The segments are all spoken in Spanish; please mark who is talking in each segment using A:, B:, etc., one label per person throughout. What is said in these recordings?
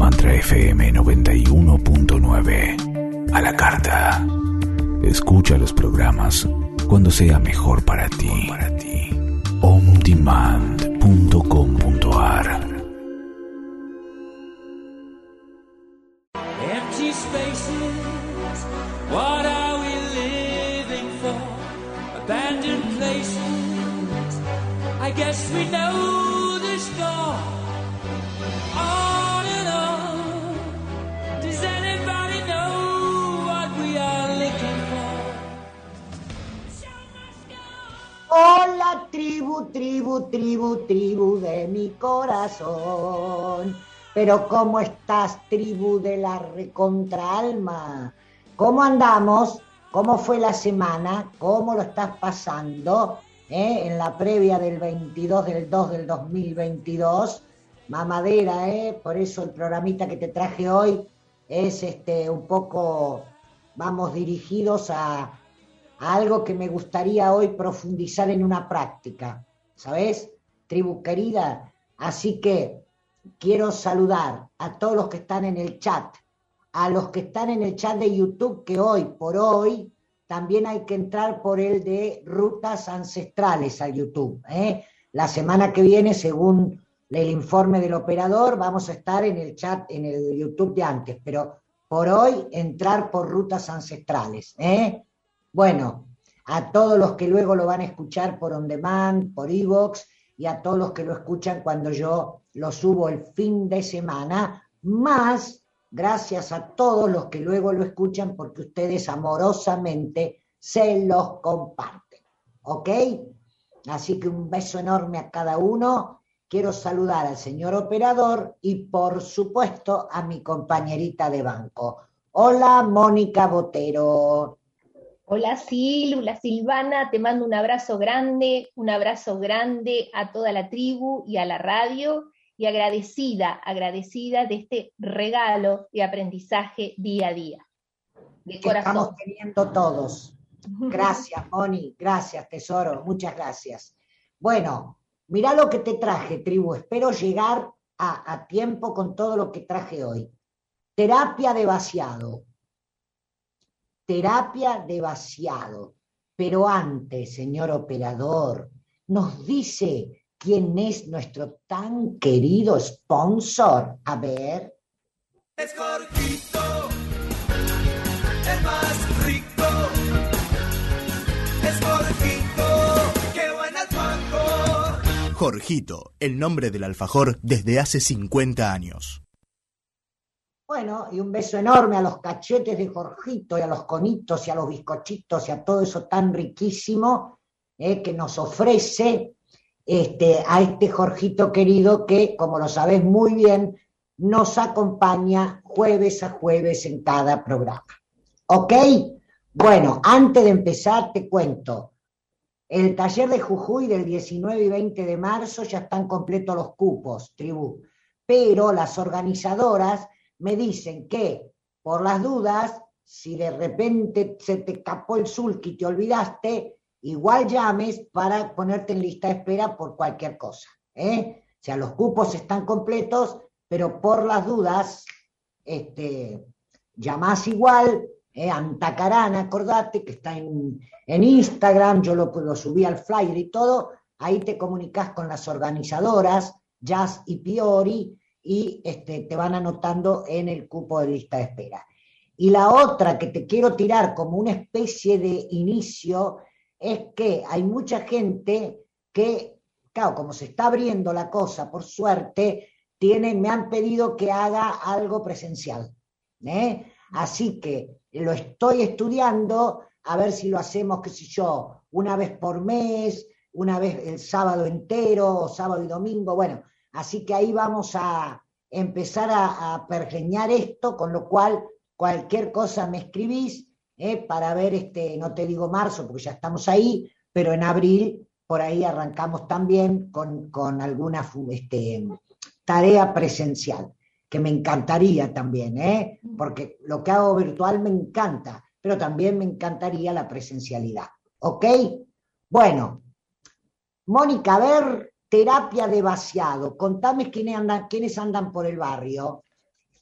A: Mantra FM 91.9. A la carta. Escucha los programas cuando sea mejor para ti. ondemand.com.ar.
B: Empty spaces, what are we living for? Abandoned places, I guess we know the score. On and on, does anybody know what we are looking for?
C: Hola tribu de mi corazón. Pero ¿cómo estás, tribu de la recontraalma? ¿Cómo andamos? ¿Cómo fue la semana? ¿Cómo lo estás pasando? En la previa del 22 del 2 del 2022. Mamadera, por eso el programita que te traje hoy es un poco, vamos, dirigidos a algo que me gustaría hoy profundizar en una práctica, ¿sabes? Tribu querida, así que quiero saludar a todos los que están en el chat, a los que están en el chat de YouTube, que hoy por hoy también hay que entrar por el de Rutas Ancestrales al YouTube. La semana que viene, según el informe del operador, vamos a estar en el chat, en el YouTube de antes, pero por hoy entrar por Rutas Ancestrales. Bueno, a todos los que luego lo van a escuchar por On Demand, por iVoox, y a todos los que lo escuchan cuando yo lo subo el fin de semana, más gracias a todos los que luego lo escuchan porque ustedes amorosamente se los comparten, ¿ok? Así que un beso enorme a cada uno. Quiero saludar al señor operador y por supuesto a mi compañerita de banco. Hola, Mónica Botero.
D: Hola Sil, hola Silvana, te mando un abrazo grande a toda la tribu y a la radio, y agradecida de este regalo de aprendizaje día a día, de
C: que
D: corazón.
C: Estamos teniendo todos. Gracias, Moni, gracias, tesoro, muchas gracias. Bueno, mirá lo que te traje, tribu, espero llegar a tiempo con todo lo que traje hoy. Terapia de vaciado. Terapia de vaciado. Pero antes, señor operador, nos dice quién es nuestro tan querido sponsor. A ver.
B: Es Jorgito, el más rico. Es Jorgito, qué buen alfajor.
E: Jorgito, el nombre del alfajor desde hace 50 años.
C: Bueno, y un beso enorme a los cachetes de Jorgito y a los conitos y a los bizcochitos y a todo eso tan riquísimo que nos ofrece a este Jorgito querido que, como lo sabés muy bien, nos acompaña jueves a jueves en cada programa. ¿Ok? Bueno, antes de empezar te cuento, el taller de Jujuy del 19 y 20 de marzo ya están completos los cupos, tribu, pero las organizadoras me dicen que, por las dudas, si de repente se te escapó el sulky y te olvidaste, igual llames para ponerte en lista de espera por cualquier cosa. O sea, los cupos están completos, pero por las dudas, llamás igual, Antacarana, acordate, que está en Instagram, yo lo subí al flyer y todo, ahí te comunicás con las organizadoras, Jazz y Piori, y te van anotando en el cupo de lista de espera. Y la otra que te quiero tirar como una especie de inicio es que hay mucha gente que, claro, como se está abriendo la cosa, por suerte, me han pedido que haga algo presencial. Así que lo estoy estudiando, a ver si lo hacemos, qué sé yo, una vez por mes, una vez el sábado entero, o sábado y domingo, bueno. Así que ahí vamos a empezar a pergeñar esto, con lo cual cualquier cosa me escribís para ver, no te digo marzo, porque ya estamos ahí, pero en abril por ahí arrancamos también con alguna tarea presencial, que me encantaría también, porque lo que hago virtual me encanta, pero también me encantaría la presencialidad. ¿Ok? Bueno, Mónica, a ver... Terapia de vaciado. Contame quiénes andan por el barrio.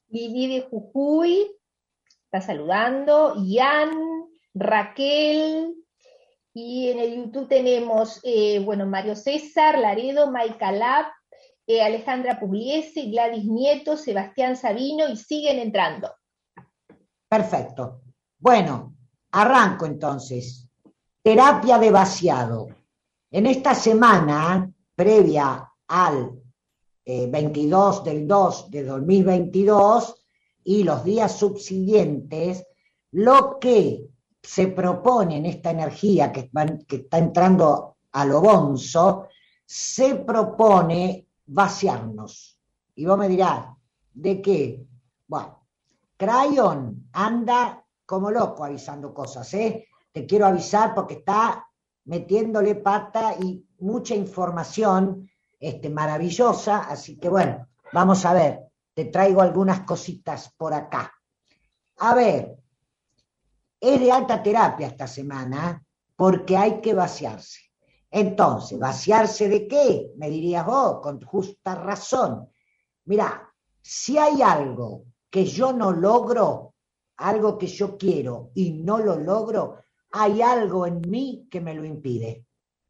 D: Vivi de Jujuy está saludando, Ian, Raquel, y en el YouTube tenemos, Mario César, Laredo, Maika Lab, Alejandra Pugliese, Gladys Nieto, Sebastián Sabino, y siguen entrando.
C: Perfecto. Bueno, arranco entonces. Terapia de vaciado. En esta semana, previa al 22 del 2 de 2022 y los días subsiguientes, lo que se propone en esta energía que está entrando a lo bonzo, se propone vaciarnos. Y vos me dirás, ¿de qué? Bueno, Crayon anda como loco avisando cosas, ¿eh? Te quiero avisar porque está metiéndole pata y mucha información maravillosa, así que bueno, vamos a ver, te traigo algunas cositas por acá. A ver, es de alta terapia esta semana porque hay que vaciarse. Entonces, ¿vaciarse de qué? Me dirías vos, con justa razón. Mirá, si hay algo que yo no logro, algo que yo quiero y no lo logro, hay algo en mí que me lo impide.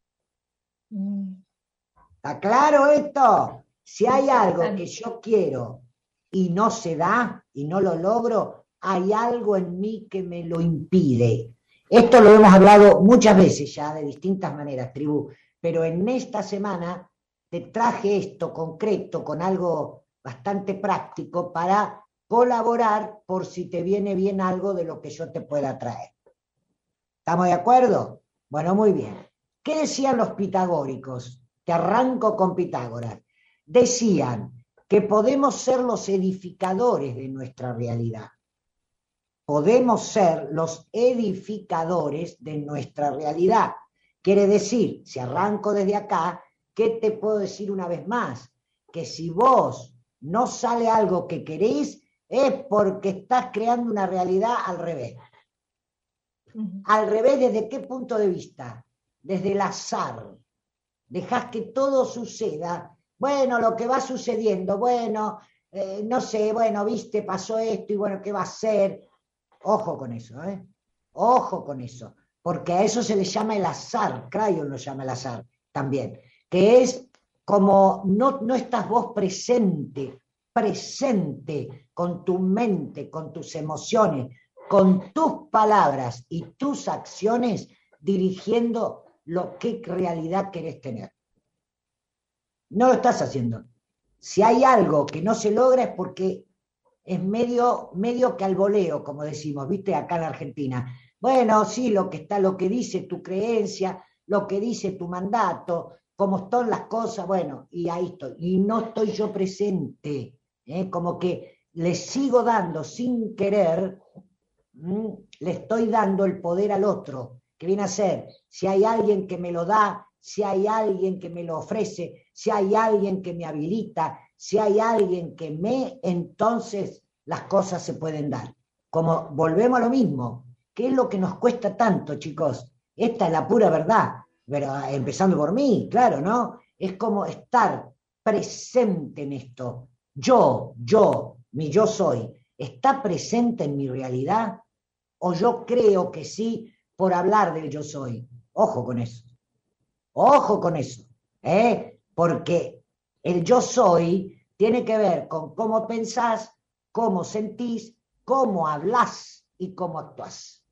C: ¿Está claro esto? Si hay algo que yo quiero y no se da y no lo logro, hay algo en mí que me lo impide. Esto lo hemos hablado muchas veces ya, de distintas maneras, tribu, pero en esta semana te traje esto concreto con algo bastante práctico para colaborar por si te viene bien algo de lo que yo te pueda traer. ¿Estamos de acuerdo? Bueno, muy bien. ¿Qué decían los pitagóricos? Te arranco con Pitágoras. Decían que podemos ser los edificadores de nuestra realidad. Podemos ser los edificadores de nuestra realidad. Quiere decir, si arranco desde acá, ¿qué te puedo decir una vez más? Que si vos no sale algo que querés, es porque estás creando una realidad al revés. Al revés, ¿desde qué punto de vista? Desde el azar. Dejás que todo suceda. Bueno, lo que va sucediendo, bueno, no sé, bueno, viste, pasó esto y bueno, ¿qué va a ser? Ojo con eso, ¿eh? Ojo con eso, porque a eso se le llama el azar, Crayon lo llama el azar también, que es como no estás vos presente con tu mente, con tus emociones, con tus palabras y tus acciones, dirigiendo lo que realidad querés tener. No lo estás haciendo. Si hay algo que no se logra es porque es medio que al voleo, como decimos, ¿viste? Acá en Argentina. Bueno, sí, lo que dice tu creencia, lo que dice tu mandato, cómo están las cosas, bueno, y ahí estoy. Y no estoy yo presente, como que le sigo dando sin querer, le estoy dando el poder al otro, que viene a ser, si hay alguien que me lo da, si hay alguien que me lo ofrece, si hay alguien que me habilita, si hay alguien que entonces las cosas se pueden dar. Como volvemos a lo mismo, ¿qué es lo que nos cuesta tanto, chicos? Esta es la pura verdad, pero empezando por mí, claro, ¿no? Es como estar presente en esto. Mi yo soy, ¿está presente en mi realidad? ¿O yo creo que sí por hablar del yo soy? Ojo con eso. Ojo con eso, porque el yo soy tiene que ver con cómo pensás, cómo sentís, cómo hablás y cómo actuás.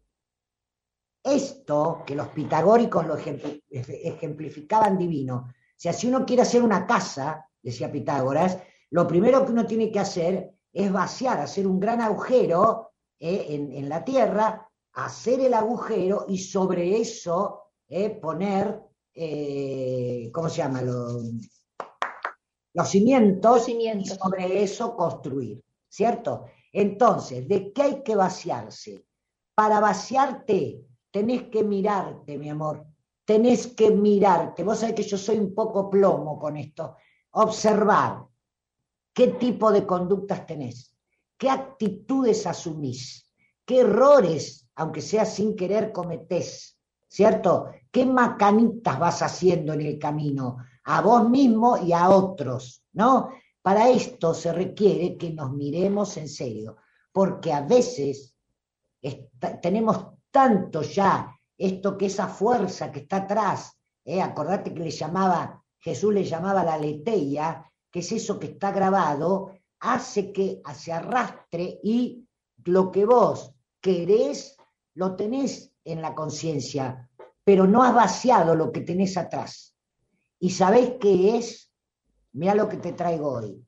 C: Esto que los pitagóricos lo ejemplificaban divino. O sea, si uno quiere hacer una casa, decía Pitágoras, lo primero que uno tiene que hacer es vaciar, hacer un gran agujero en la tierra, hacer el agujero y sobre eso poner, ¿cómo se llama? Los cimientos, y sobre eso construir, ¿cierto? Entonces, ¿de qué hay que vaciarse? Para vaciarte tenés que mirarte, mi amor, tenés que mirarte. Vos sabés que yo soy un poco plomo con esto. Observar qué tipo de conductas tenés, qué actitudes asumís, qué errores, aunque sea sin querer, cometés, ¿cierto? ¿Qué macanitas vas haciendo en el camino? A vos mismo y a otros, ¿no? Para esto se requiere que nos miremos en serio, porque a veces tenemos tanto ya esto que esa fuerza que está atrás, acordate que Jesús le llamaba la aletheia, que es eso que está grabado, hace que se arrastre y lo que vos querés lo tenés en la conciencia, pero no has vaciado lo que tenés atrás. ¿Y sabés qué es? Mirá lo que te traigo hoy.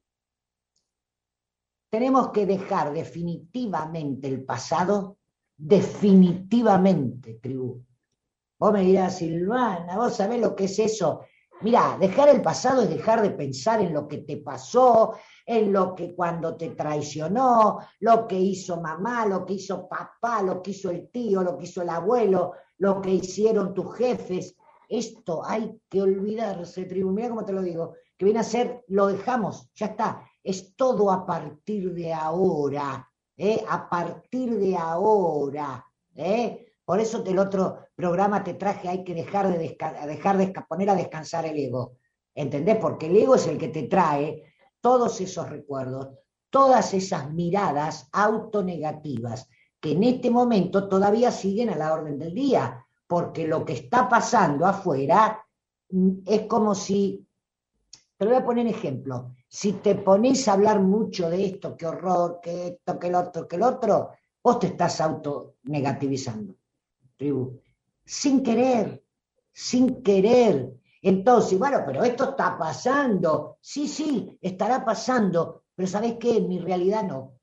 C: Tenemos que dejar definitivamente el pasado, definitivamente, tribu. Vos me dirás, Silvana, ¿vos sabés lo que es eso? Mirá, dejar el pasado es dejar de pensar en lo que te pasó, en lo que cuando te traicionó, lo que hizo mamá, lo que hizo papá, lo que hizo el tío, lo que hizo el abuelo, lo que hicieron tus jefes. Esto hay que olvidarse, tribu. Mirá cómo te lo digo, que viene a ser, lo dejamos, ya está. Es todo a partir de ahora, a partir de ahora. Por eso el otro programa te traje, hay que poner a descansar el ego. ¿Entendés? Porque el ego es el que te trae todos esos recuerdos, todas esas miradas autonegativas, que en este momento todavía siguen a la orden del día, porque lo que está pasando afuera es como si, te lo voy a poner ejemplo, si te pones a hablar mucho de esto, qué horror, que esto, que el otro, vos te estás autonegativizando, tribu, sin querer. Entonces, bueno, pero esto está pasando. Sí, estará pasando, pero ¿sabés qué? En mi realidad no.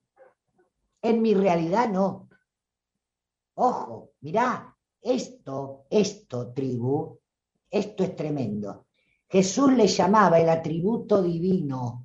C: Ojo, mirá, esto, tribu, esto es tremendo. Jesús le llamaba el atributo divino,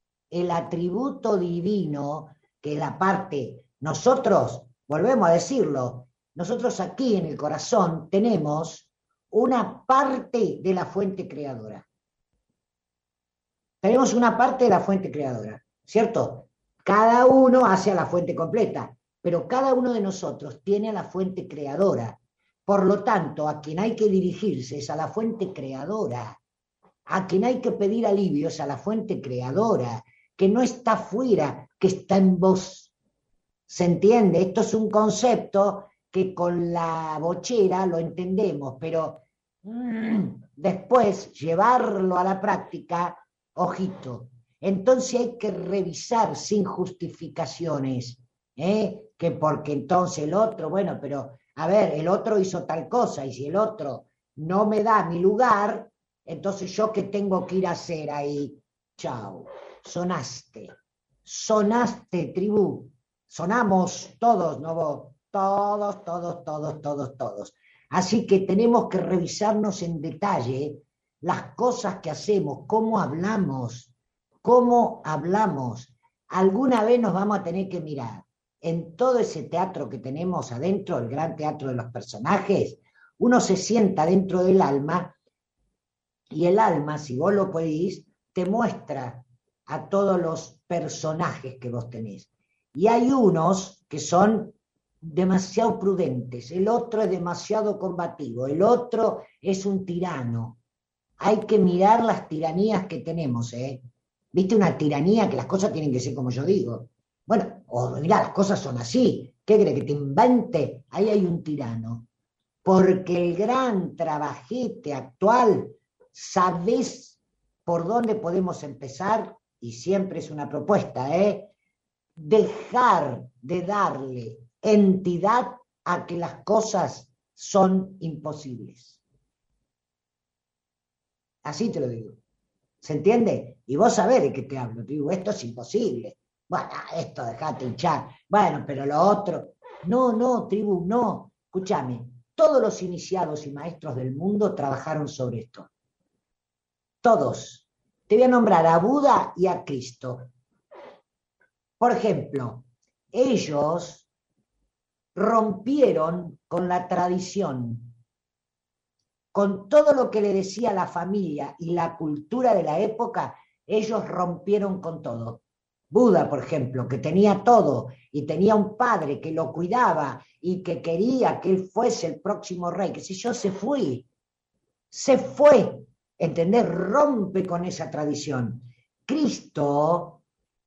C: que es la parte, nosotros, volvemos a decirlo, nosotros aquí en el corazón tenemos una parte de la fuente creadora. Tenemos una parte de la fuente creadora, ¿cierto? Cada uno hace a la fuente completa, pero cada uno de nosotros tiene a la fuente creadora. Por lo tanto, a quien hay que dirigirse es a la fuente creadora. A quien hay que pedir alivio es a la fuente creadora, que no está fuera, que está en vos. ¿Se entiende? Esto es un concepto que con la bochera lo entendemos, pero después llevarlo a la práctica, ojito. Entonces hay que revisar sin justificaciones, que porque entonces el otro, bueno, pero a ver, el otro hizo tal cosa, y si el otro no me da mi lugar, entonces yo qué tengo que ir a hacer ahí. Chao, sonaste, tribu, sonamos todos, ¿no vos? Todos. Así que tenemos que revisarnos en detalle las cosas que hacemos, cómo hablamos. Alguna vez nos vamos a tener que mirar. En todo ese teatro que tenemos adentro, el gran teatro de los personajes, uno se sienta dentro del alma, y el alma, si vos lo podéis, te muestra a todos los personajes que vos tenés. Y hay unos que son demasiado prudentes, el otro es demasiado combativo, el otro es un tirano. Hay que mirar las tiranías que tenemos, ¿Viste una tiranía que las cosas tienen que ser como yo digo? Bueno, mirá, las cosas son así. ¿Qué crees que te invente? Ahí hay un tirano. Porque el gran trabajete actual, ¿sabés por dónde podemos empezar? Y siempre es una propuesta, dejar de darle entidad a que las cosas son imposibles. Así te lo digo. ¿Se entiende? Y vos sabés de qué te hablo. Te digo, esto es imposible. Bueno, esto dejate hinchar. Bueno, pero lo otro. No, tribu, no. Escúchame. Todos los iniciados y maestros del mundo trabajaron sobre esto. Todos. Te voy a nombrar a Buda y a Cristo. Por ejemplo, ellos rompieron con la tradición, con todo lo que le decía la familia y la cultura de la época. Ellos rompieron con todo. Buda, por ejemplo, que tenía todo y tenía un padre que lo cuidaba y que quería que él fuese el próximo rey, qué sé yo, se fue, ¿entendés? Rompe con esa tradición. Cristo,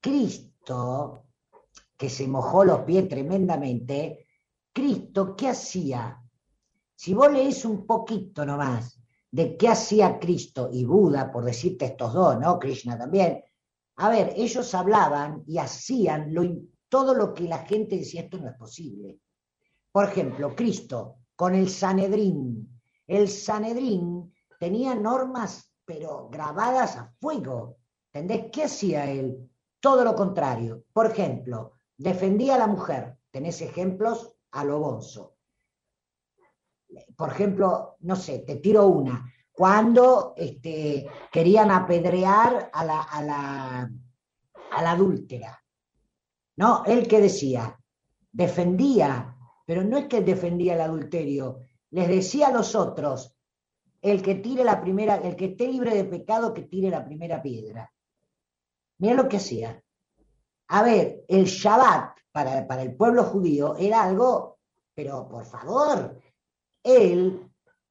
C: que se mojó los pies tremendamente, Cristo, ¿qué hacía? Si vos lees un poquito nomás de qué hacía Cristo y Buda, por decirte estos dos, ¿no? Krishna también. A ver, ellos hablaban y hacían todo lo que la gente decía, esto no es posible. Por ejemplo, Cristo con el Sanedrín. El Sanedrín tenía normas, pero grabadas a fuego. ¿Entendés? ¿Qué hacía él? Todo lo contrario. Por ejemplo, defendía a la mujer. Tenés ejemplos a lo bonzo. Por ejemplo, no sé, te tiro una. Cuando querían apedrear a la adúltera. ¿No? ¿Él qué decía? Defendía, pero no es que defendía el adulterio. Les decía a los otros, el que esté libre de pecado, que tire la primera piedra. Mira lo que hacía. A ver, el Shabbat para el pueblo judío era algo, pero por favor, él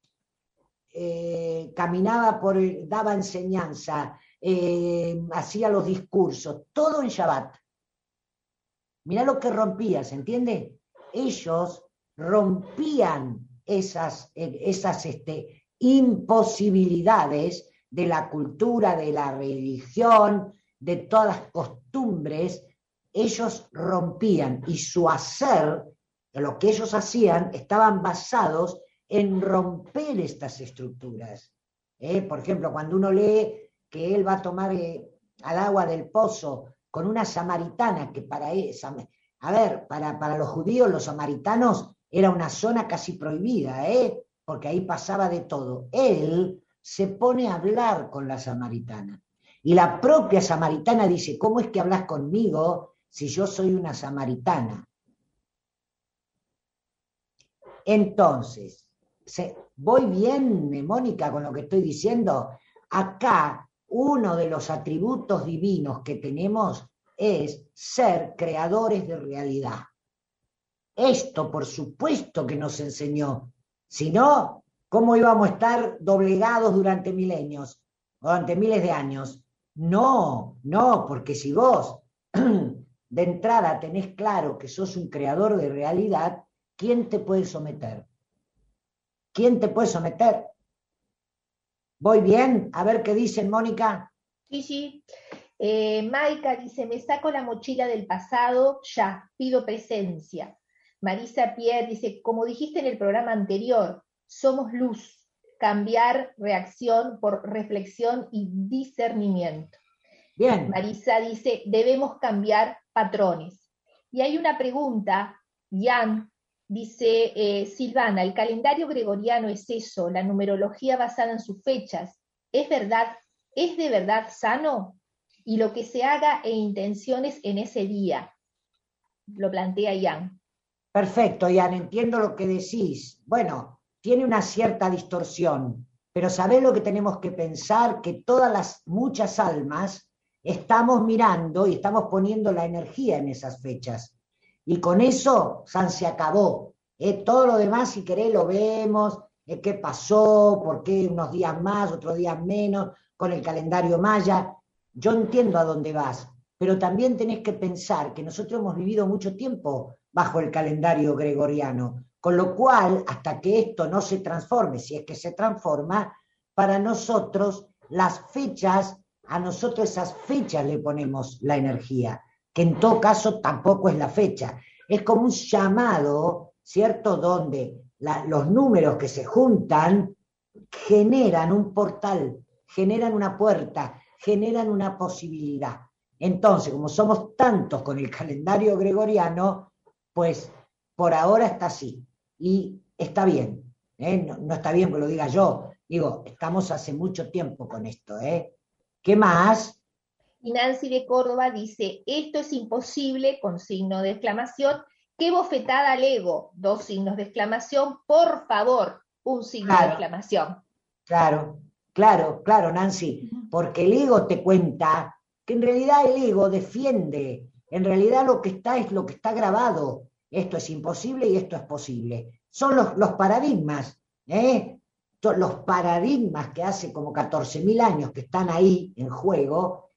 C: caminaba daba enseñanza, hacía los discursos, todo en Shabbat. Mirá lo que rompía, ¿se entiende? Ellos rompían esas imposibilidades de la cultura, de la religión, de todas las costumbres. Ellos rompían, y su hacer, lo que ellos hacían, estaban basados en romper estas estructuras. Por ejemplo, cuando uno lee que él va a tomar al agua del pozo con una samaritana, que para los judíos, los samaritanos, era una zona casi prohibida, porque ahí pasaba de todo. Él se pone a hablar con la samaritana. Y la propia samaritana dice, ¿cómo es que hablas conmigo si yo soy una samaritana? Entonces, ¿voy bien, Mónica, con lo que estoy diciendo? Acá, uno de los atributos divinos que tenemos es ser creadores de realidad. Esto, por supuesto, que nos enseñó. Si no, ¿cómo íbamos a estar doblegados durante milenios, durante miles de años? No, porque si vos de entrada tenés claro que sos un creador de realidad, ¿quién te puede someter? ¿Quién te puede someter? ¿Voy bien? A ver qué dicen, Mónica.
D: Sí. Maika dice, me saco la mochila del pasado, ya, pido presencia. Marisa Pierre dice, como dijiste en el programa anterior, somos luz, cambiar reacción por reflexión y discernimiento.
C: Bien.
D: Marisa dice, debemos cambiar patrones. Y hay una pregunta, Jan, dice, Silvana, el calendario gregoriano es eso, la numerología basada en sus fechas, ¿es de verdad sano? Y lo que se haga e intenciones en ese día, lo plantea Jan.
C: Perfecto, Jan, entiendo lo que decís. Bueno, tiene una cierta distorsión, pero ¿sabés lo que tenemos que pensar? Que muchas almas estamos mirando y estamos poniendo la energía en esas fechas. Y con eso, se acabó. Todo lo demás, si querés, lo vemos, qué pasó, por qué unos días más, otros días menos, con el calendario maya. Yo entiendo a dónde vas, pero también tenés que pensar que nosotros hemos vivido mucho tiempo bajo el calendario gregoriano, con lo cual, hasta que esto no se transforme, si es que se transforma, para nosotros las fechas, a nosotros esas fechas le ponemos la energía, que en todo caso tampoco es la fecha. Es como un llamado, ¿cierto?, donde los números que se juntan generan un portal, generan una puerta, generan una posibilidad. Entonces, como somos tantos con el calendario gregoriano, pues por ahora está así. Y está bien, no está bien que lo diga yo, digo, estamos hace mucho tiempo con esto. ¿Qué más?
D: Y Nancy de Córdoba dice, esto es imposible, con signo de exclamación, qué bofetada al ego, 2 signos de exclamación, por favor, 1 signo de exclamación.
C: Claro, Nancy, porque el ego te cuenta que en realidad el ego defiende, en realidad lo que está es lo que está grabado, esto es imposible y esto es posible. Son los paradigmas, los paradigmas que hace como 14.000 años que están ahí en juego,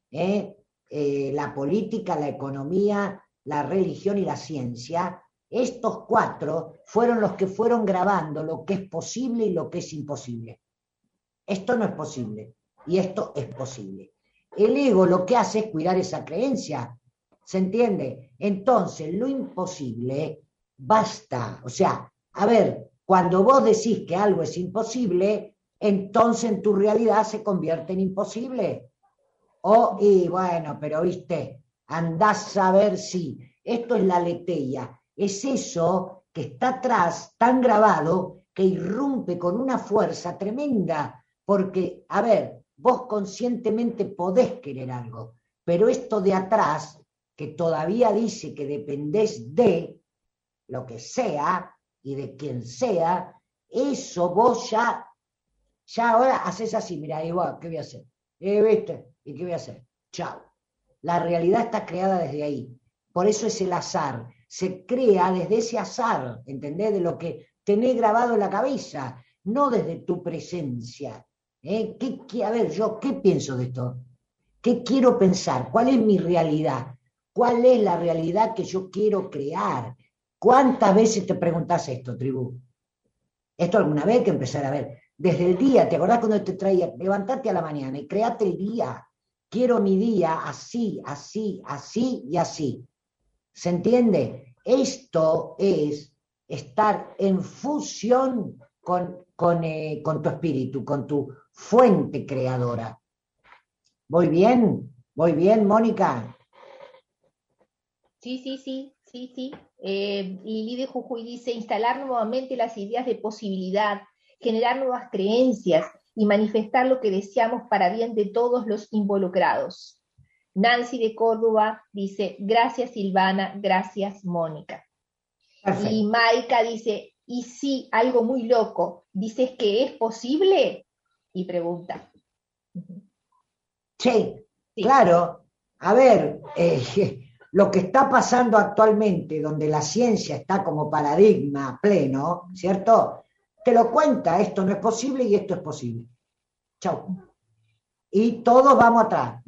C: la política, la economía, la religión y la ciencia, estos 4 fueron los que fueron grabando lo que es posible y lo que es imposible. Esto no es posible y esto es posible. El ego lo que hace es cuidar esa creencia, ¿se entiende? Entonces, lo imposible basta. O sea, a ver, cuando vos decís que algo es imposible, entonces en tu realidad se convierte en imposible. Y bueno, pero viste, andás a ver si esto es la aletheia, es eso que está atrás, tan grabado, que irrumpe con una fuerza tremenda, porque, a ver, vos conscientemente podés querer algo, pero esto de atrás, que todavía dice que dependés de lo que sea y de quien sea, eso vos ya ahora haces así, mirá, igual, ¿qué voy a hacer? ¿Viste? ¿Y qué voy a hacer? Chao. La realidad está creada desde ahí. Por eso es el azar. Se crea desde ese azar, ¿entendés? De lo que tenés grabado en la cabeza, no desde tu presencia. A ver, yo, ¿qué pienso de esto? ¿Qué quiero pensar? ¿Cuál es mi realidad? ¿Cuál es la realidad que yo quiero crear? ¿Cuántas veces te preguntás esto, tribu? Esto alguna vez hay que empezar a ver. Desde el día, ¿te acordás cuando te traía? Levantate a la mañana y create el día. Quiero mi día así, así, así y así. ¿Se entiende? Esto es estar en fusión con tu espíritu, con tu fuente creadora. ¿Voy bien? ¿Voy bien, Mónica?
D: Sí. Lili de Jujuy dice, instalar nuevamente las ideas de posibilidad, generar nuevas creencias y manifestar lo que deseamos para bien de todos los involucrados. Nancy de Córdoba dice, gracias Silvana, gracias Mónica. Perfecto. Y Maika dice, y sí, algo muy loco, ¿dices que es posible? Y pregunta.
C: Sí, claro. A ver, lo que está pasando actualmente, donde la ciencia está como paradigma pleno, ¿cierto? Te lo cuenta, esto no es posible y esto es posible. Chau. Y todos vamos atrás.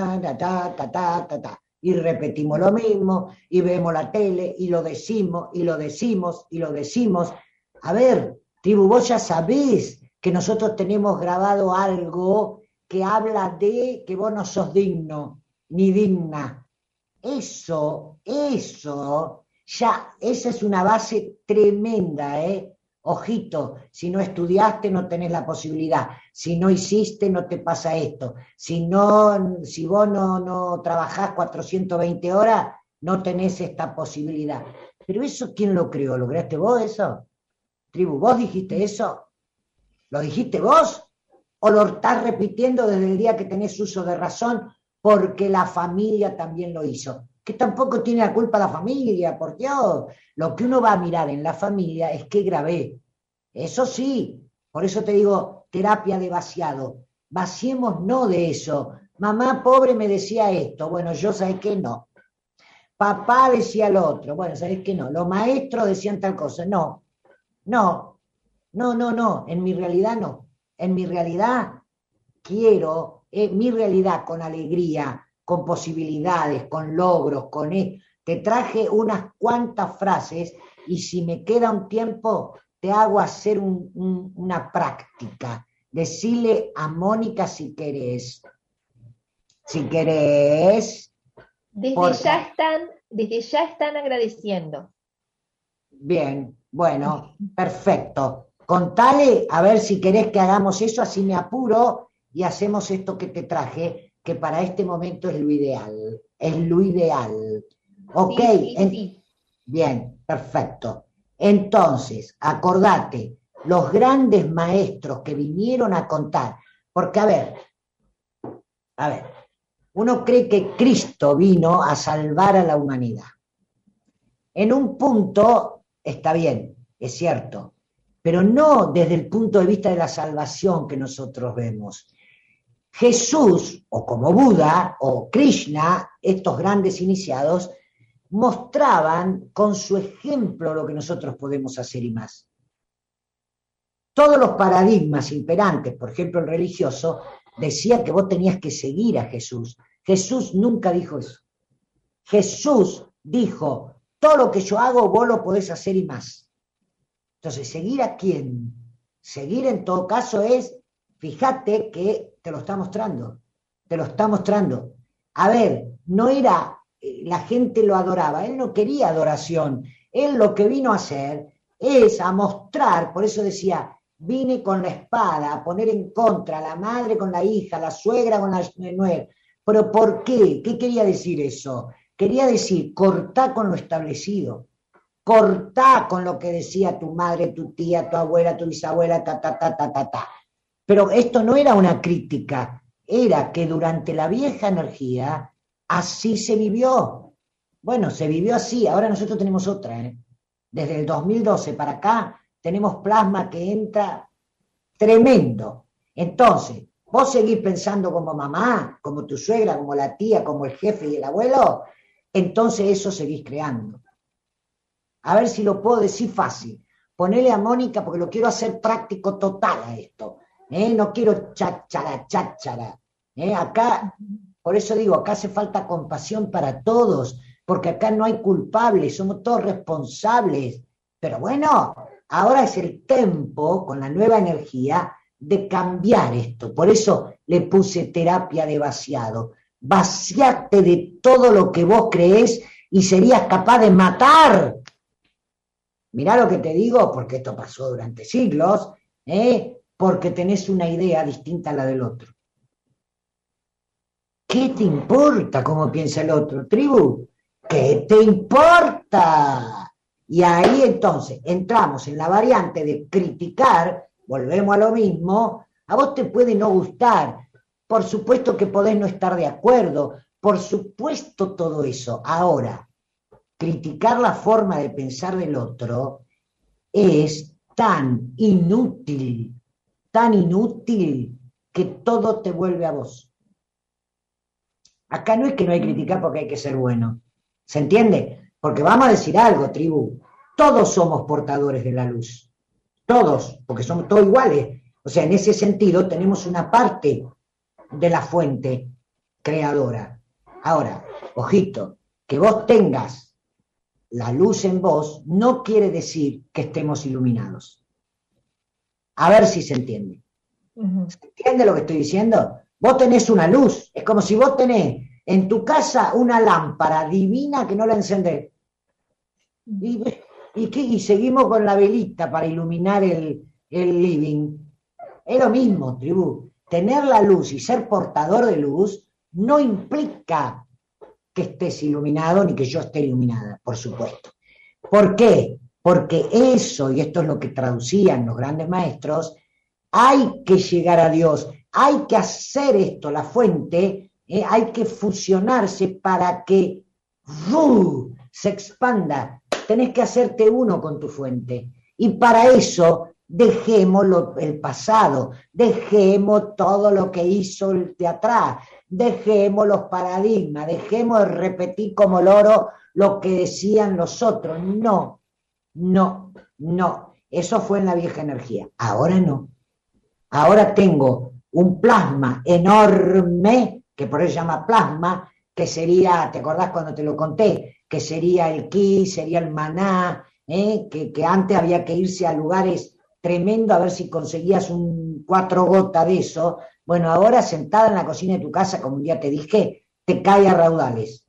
C: Y repetimos lo mismo, y vemos la tele, y lo decimos, y lo decimos, y lo decimos. A ver, tribu, vos ya sabés que nosotros tenemos grabado algo que habla de que vos no sos digno, ni digna. Eso, ya, esa es una base tremenda, Ojito, si no estudiaste no tenés la posibilidad, si no hiciste no te pasa esto, si vos no trabajás 420 horas, no tenés esta posibilidad. Pero eso, ¿quién lo creó? ¿Lo creaste vos eso? Tribu, ¿vos dijiste eso? ¿Lo dijiste vos? ¿O lo estás repitiendo desde el día que tenés uso de razón porque la familia también lo hizo? Que tampoco tiene la culpa la familia, por Dios. Lo que uno va a mirar en la familia es qué grabé. Eso sí, por eso te digo, terapia de vaciado. Vaciemos no de eso. Mamá pobre me decía esto, bueno, yo sabés que no. Papá decía lo otro, bueno, sabés que no. Los maestros decían tal cosa, no, en mi realidad no. En mi realidad quiero, mi realidad con alegría, con posibilidades, con logros, te traje unas cuantas frases y si me queda un tiempo te hago hacer una práctica. Decile a Mónica si querés.
D: Desde ya están agradeciendo.
C: Bien, bueno, perfecto. Contale a ver si querés que hagamos eso, así me apuro y hacemos esto que te traje, que para este momento es lo ideal. ¿Ok?
D: Sí.
C: Bien, perfecto. Entonces, acordate, los grandes maestros que vinieron a contar, porque a ver, uno cree que Cristo vino a salvar a la humanidad. En un punto está bien, es cierto, pero no desde el punto de vista de la salvación que nosotros vemos. Jesús, o como Buda, o Krishna, estos grandes iniciados, mostraban con su ejemplo lo que nosotros podemos hacer y más. Todos los paradigmas imperantes, por ejemplo el religioso, decía que vos tenías que seguir a Jesús. Jesús nunca dijo eso. Jesús dijo, todo lo que yo hago vos lo podés hacer y más. Entonces, ¿seguir a quién? Seguir en todo caso es, fíjate que te lo está mostrando, te lo está mostrando. A ver, no era, la gente lo adoraba, él no quería adoración, él lo que vino a hacer es a mostrar, por eso decía, vine con la espada a poner en contra a la madre con la hija, la suegra con la nuera. ¿Pero por qué? ¿Qué quería decir eso? Quería decir, cortá con lo establecido, cortá con lo que decía tu madre, tu tía, tu abuela, tu bisabuela, ta, ta, ta, ta, ta, ta. Pero esto no era una crítica, era que durante la vieja energía así se vivió. Bueno, se vivió así, ahora nosotros tenemos otra, ¿eh? Desde el 2012 para acá tenemos plasma que entra tremendo. Entonces, vos seguís pensando como mamá, como tu suegra, como la tía, como el jefe y el abuelo, entonces eso seguís creando. A ver si lo puedo decir fácil. Ponele a Mónica porque lo quiero hacer práctico total a esto. No quiero cháchara, cháchara. Acá, por eso digo, acá hace falta compasión para todos, porque acá no hay culpables, somos todos responsables. Pero bueno, ahora es el tiempo, con la nueva energía, de cambiar esto. Por eso le puse terapia de vaciado. Vaciate de todo lo que vos creés y serías capaz de matar. Mirá lo que te digo, porque esto pasó durante siglos, porque tenés una idea distinta a la del otro. ¿Qué te importa cómo piensa el otro, tribu? ¿Qué te importa? Y ahí entonces entramos en la variante de criticar, volvemos a lo mismo, a vos te puede no gustar, por supuesto que podés no estar de acuerdo, por supuesto todo eso. Ahora, criticar la forma de pensar del otro es tan inútil que todo te vuelve a vos. Acá no es que no hay que criticar porque hay que ser bueno, ¿se entiende? Porque vamos a decir algo, tribu, todos somos portadores de la luz, todos, porque somos todos iguales. O sea, en ese sentido tenemos una parte de la fuente creadora. Ahora, ojito, que vos tengas la luz en vos no quiere decir que estemos iluminados. A ver si se entiende. ¿Se entiende lo que estoy diciendo? Vos tenés una luz, es como si vos tenés en tu casa una lámpara divina que no la encendés. Y seguimos con la velita para iluminar el living. Es lo mismo, tribu. Tener la luz y ser portador de luz no implica que estés iluminado ni que yo esté iluminada, por supuesto. ¿Por qué? Porque eso, y esto es lo que traducían los grandes maestros, hay que llegar a Dios, hay que hacer esto, la fuente, hay que fusionarse para que se expanda. Tenés que hacerte uno con tu fuente. Y para eso dejemos el pasado, dejemos todo lo que hizo el de atrás, dejemos los paradigmas, dejemos de repetir como loro lo que decían los otros. No. Eso fue en la vieja energía. Ahora no. Ahora tengo un plasma enorme, que por eso se llama plasma, que sería, ¿te acordás cuando te lo conté? Que sería el ki, sería el maná, que antes había que irse a lugares tremendos a ver si conseguías 4 gotas de eso. Bueno, ahora sentada en la cocina de tu casa, como un día te dije, te cae a raudales.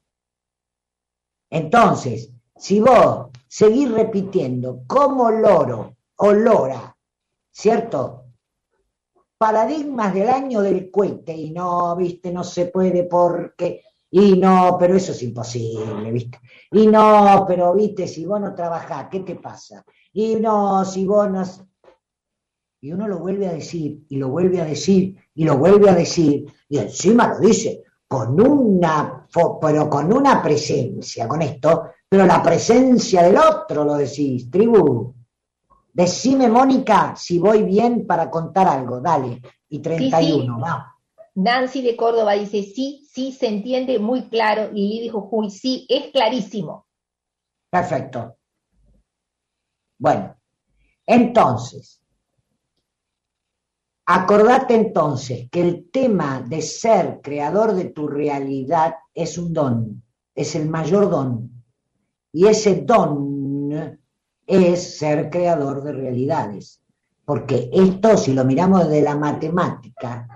C: Entonces, si vos seguís repitiendo como loro o lora, ¿cierto? Paradigmas del año del cohete, y no, viste, no se puede porque, y no, pero eso es imposible, viste, y no, pero viste, si vos no trabajás, ¿qué te pasa? Y no, si vos no... Y uno lo vuelve a decir, y lo vuelve a decir, y lo vuelve a decir, y encima lo dice, pero con una presencia, con esto, pero la presencia del otro lo decís, tribu. Decime, Mónica, si voy bien para contar algo, dale. Y 31, vamos.
D: Nancy de Córdoba dice, sí, se entiende muy claro. Lili dijo, Juy, sí, es clarísimo.
C: Perfecto. Bueno, entonces, Acordate entonces que el tema de ser creador de tu realidad es un don, es el mayor don. Y ese don es ser creador de realidades. Porque esto, si lo miramos desde la matemática,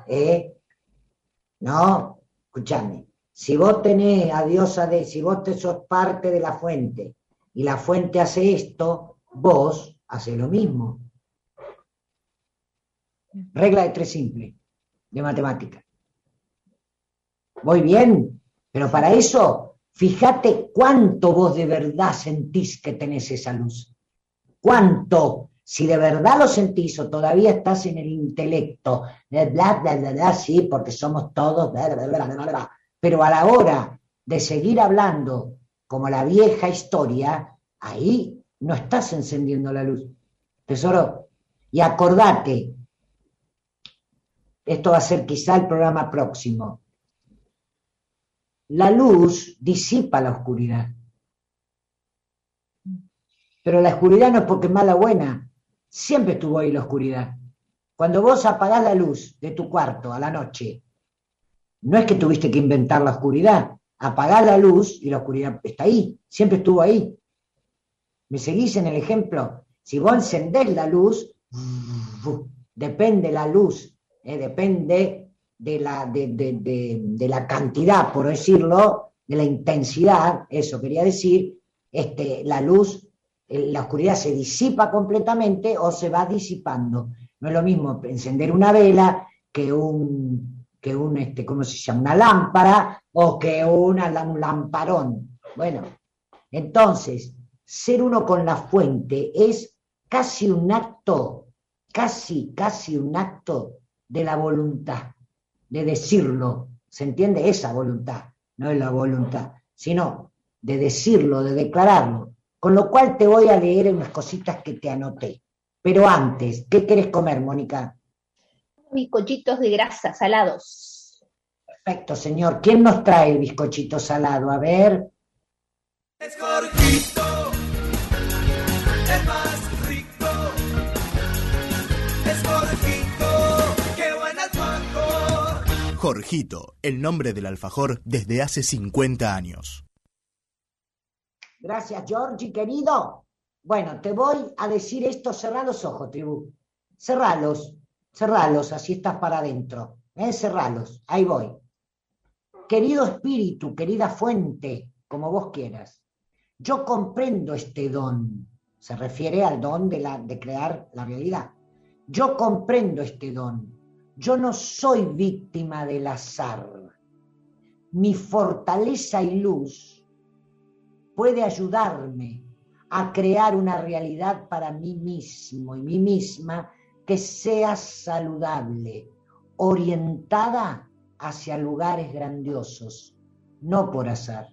C: ¿no? Escúchame, si vos tenés a Dios, si vos sos parte de la fuente y la fuente hace esto, vos haces lo mismo. Regla de 3 simple, de matemática. Voy bien, pero para eso, fíjate cuánto vos de verdad sentís que tenés esa luz. ¿Cuánto? Si de verdad lo sentís o todavía estás en el intelecto, bla, bla, bla, bla, sí, porque somos todos, bla, bla, bla, bla, bla. Pero a la hora de seguir hablando como la vieja historia, ahí no estás encendiendo la luz. Tesoro, y acordate, esto va a ser quizá el programa próximo, la luz disipa la oscuridad. Pero la oscuridad no es porque es mala o buena, siempre estuvo ahí la oscuridad. Cuando vos apagás la luz de tu cuarto a la noche, no es que tuviste que inventar la oscuridad, apagás la luz y la oscuridad está ahí, siempre estuvo ahí. ¿Me seguís en el ejemplo? Si vos encendés la luz, depende la luz, depende de la cantidad, por decirlo, de la intensidad, eso quería decir, la luz, la oscuridad se disipa completamente o se va disipando. No es lo mismo encender una vela que ¿cómo se llama? Una lámpara o que un lamparón. Bueno, entonces, ser uno con la fuente es casi un acto, casi un acto de la voluntad, de decirlo. ¿Se entiende? Esa voluntad, no es la voluntad, sino de decirlo, de declararlo. Con lo cual te voy a leer unas cositas que te anoté. Pero antes, ¿qué querés comer, Mónica?
D: Bizcochitos de grasa, salados.
C: Perfecto, señor. ¿Quién nos trae el bizcochito salado? A ver.
B: Es Jorgito, el más rico. Es Jorgito, qué buen alfajor.
E: Jorgito, el nombre del alfajor desde hace 50 años.
C: Gracias, Georgie, querido. Bueno, te voy a decir esto, cerrá los ojos, tribu. Cerralos, así estás para adentro. Cerralos, ahí voy. Querido espíritu, querida fuente, como vos quieras, yo comprendo este don. Se refiere al don de crear la realidad. Yo comprendo este don. Yo no soy víctima del azar. Mi fortaleza y luz puede ayudarme a crear una realidad para mí mismo y mí misma que sea saludable, orientada hacia lugares grandiosos, no por azar.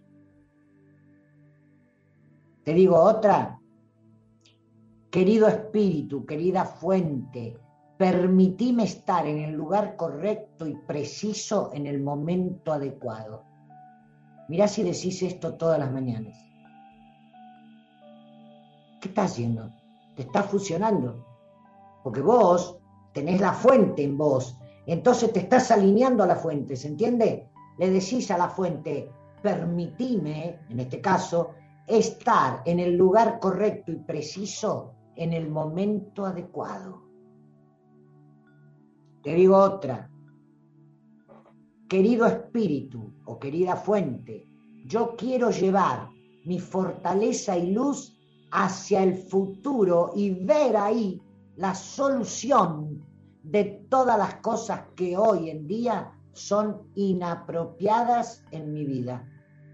C: Te digo otra. Querido espíritu, querida fuente, permitime estar en el lugar correcto y preciso en el momento adecuado. Mirá si decís esto todas las mañanas. ¿Qué estás haciendo? Te estás fusionando. Porque vos tenés la fuente en vos. Entonces te estás alineando a la fuente, ¿se entiende? Le decís a la fuente, permitime, en este caso, estar en el lugar correcto y preciso en el momento adecuado. Te digo otra. Querido espíritu o querida fuente, yo quiero llevar mi fortaleza y luz hacia el futuro y ver ahí la solución de todas las cosas que hoy en día son inapropiadas en mi vida.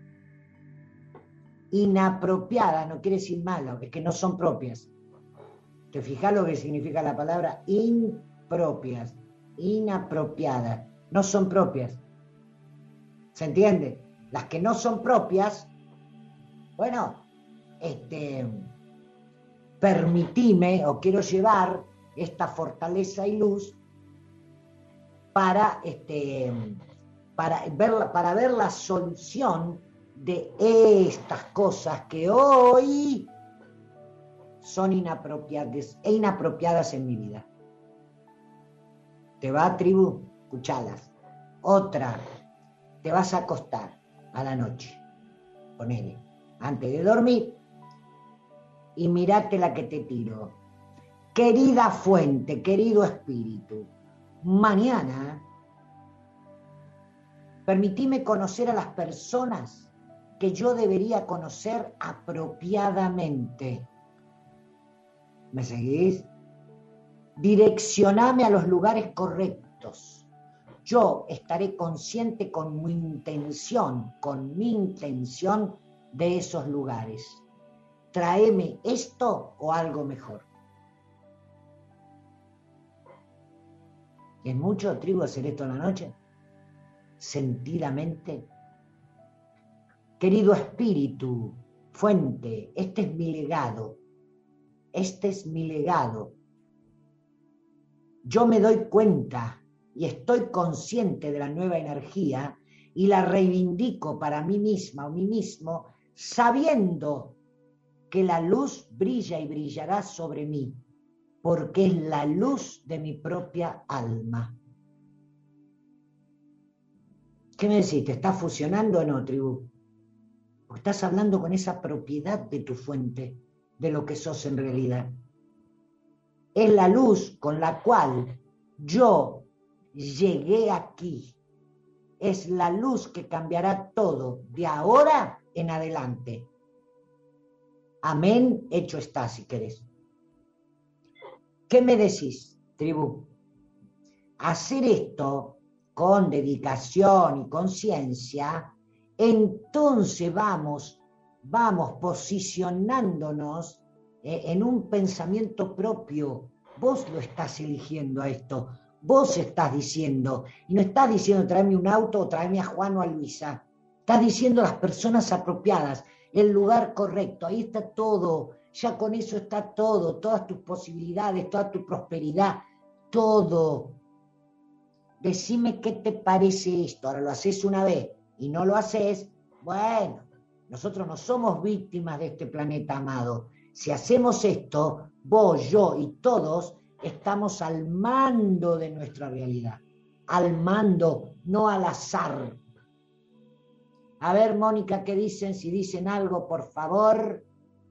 C: Inapropiadas no quiere decir malo, es que no son propias. ¿Te fijas lo que significa la palabra impropias? Inapropiadas, no son propias. ¿Se entiende? Las que no son propias, bueno, permitime o quiero llevar esta fortaleza y luz para ver la solución de estas cosas que hoy son inapropiadas en mi vida. ¿Te va, tribu? Escuchalas. Otra, te vas a acostar a la noche, ponele, antes de dormir, y mirate la que te tiro. Querida fuente, querido espíritu, mañana permitime conocer a las personas que yo debería conocer apropiadamente. ¿Me seguís? Direccioname a los lugares correctos. Yo estaré consciente con mi intención de esos lugares. Tráeme esto o algo mejor. ¿Es mucho, tribu, hacer esto en la noche? Sentidamente. Querido espíritu, fuente, este es mi legado. Este es mi legado. Yo me doy cuenta y estoy consciente de la nueva energía y la reivindico para mí misma o mí mismo, sabiendo que la luz brilla y brillará sobre mí, porque es la luz de mi propia alma. ¿Qué me decís? ¿Te estás fusionando o no, tribu? ¿O estás hablando con esa propiedad de tu fuente, de lo que sos en realidad? Es la luz con la cual yo llegué aquí. Es la luz que cambiará todo de ahora en adelante. Amén, hecho está, si querés. ¿Qué me decís, tribu? Hacer esto con dedicación y conciencia, entonces vamos posicionándonos en un pensamiento propio. Vos lo estás eligiendo a esto, vos estás diciendo, y no estás diciendo tráeme un auto o tráeme a Juan o a Luisa, estás diciendo las personas apropiadas, el lugar correcto, ahí está todo, ya con eso está todo, todas tus posibilidades, toda tu prosperidad, todo. Decime qué te parece esto. Ahora lo haces una vez y no lo haces, bueno, nosotros no somos víctimas de este planeta amado. Si hacemos esto, vos, yo y todos estamos al mando de nuestra realidad, al mando, no al azar. A ver, Mónica, ¿qué dicen? Si dicen algo, por favor.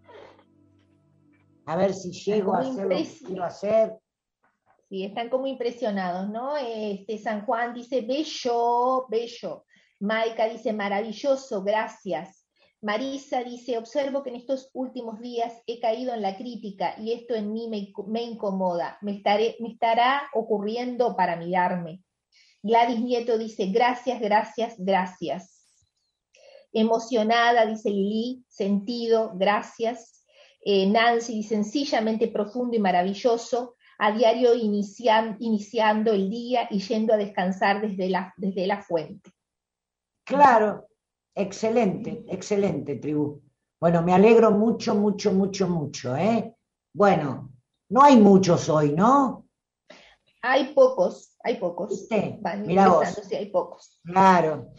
C: A ver si llego a hacer lo que quiero hacer.
D: Sí, están como impresionados, ¿no? San Juan dice, bello, bello. Maika dice, maravilloso, gracias. Marisa dice, observo que en estos últimos días he caído en la crítica y esto en mí me incomoda. Me estará ocurriendo para mirarme. Gladys Nieto dice, gracias, gracias, gracias. Emocionada, dice Lili, sentido, gracias. Nancy, sencillamente profundo y maravilloso, a diario iniciando el día y yendo a descansar desde la fuente.
C: Claro, excelente, excelente, tribu. Bueno, me alegro mucho, mucho, mucho, mucho, ¿eh? Bueno, no hay muchos hoy, ¿no?
D: Hay pocos, hay pocos.
C: ¿Viste?
D: Van
C: Mirá vos.
D: sí, hay pocos.
C: Claro.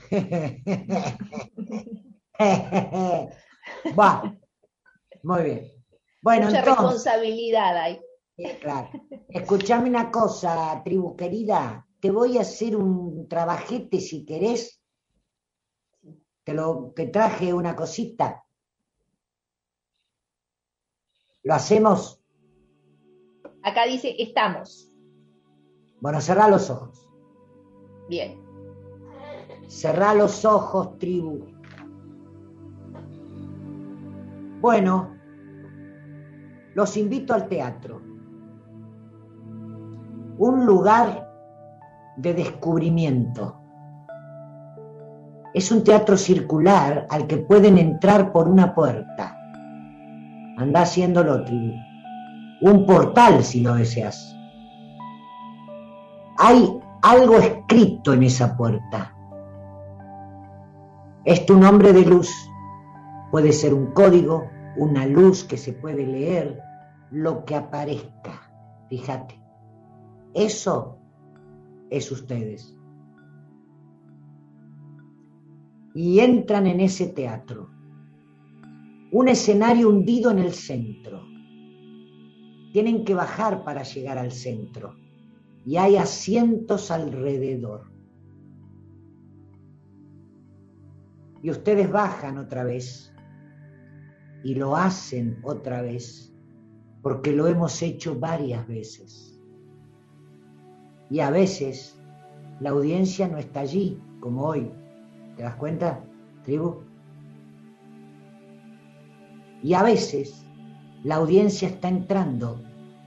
C: Va, muy bien. Bueno,
D: mucha
C: entonces,
D: responsabilidad hay.
C: Claro. Escuchame una cosa, tribu querida. Te voy a hacer un trabajete si querés. Te traje una cosita. ¿Lo hacemos?
D: Acá dice, estamos.
C: Bueno, cerrá los ojos.
D: Bien.
C: Cerrá los ojos, tribu. Bueno, los invito al teatro. Un lugar de descubrimiento. Es un teatro circular al que pueden entrar por una puerta. Andá haciéndolo, tribu. Un portal, si lo deseas. Hay algo escrito en esa puerta. Es tu nombre de luz. Puede ser un código, una luz que se puede leer, lo que aparezca. Fíjate. Eso es ustedes. Y entran en ese teatro. Un escenario hundido en el centro. Tienen que bajar para llegar al centro. y hay asientos alrededor. Y ustedes bajan otra vez y lo hacen otra vez, porque lo hemos hecho varias veces. Y a veces la audiencia no está allí, como hoy. ¿Te das cuenta, tribu? Y a veces la audiencia está entrando.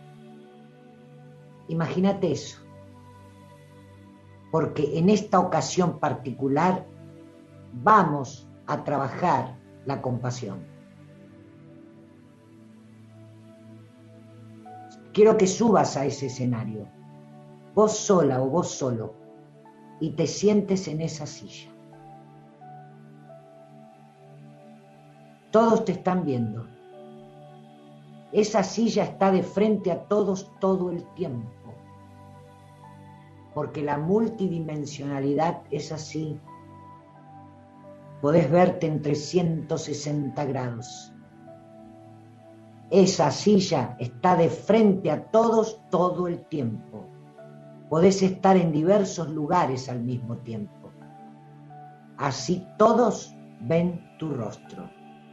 C: Imagínate eso. Porque en esta ocasión particular vamos a trabajar la compasión. Quiero que subas a ese escenario, vos sola o vos solo, y te sientes en esa silla. Todos te están viendo. Esa silla está de frente a todos todo el tiempo, porque la multidimensionalidad es así. Podés verte en 360 grados. Esa silla está de frente a todos todo el tiempo. Podés estar en diversos lugares al mismo tiempo. Así todos ven tu rostro.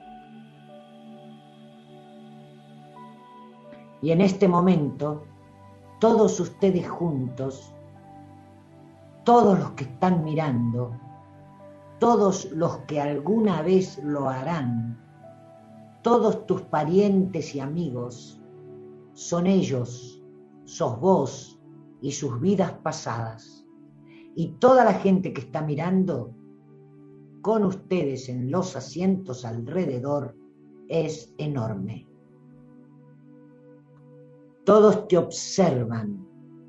C: Y en este momento, todos ustedes juntos, todos los que están mirando, todos los que alguna vez lo harán, todos tus parientes y amigos, son ellos, sos vos y sus vidas pasadas. Y toda la gente que está mirando, con ustedes en los asientos alrededor, es enorme. Todos te observan.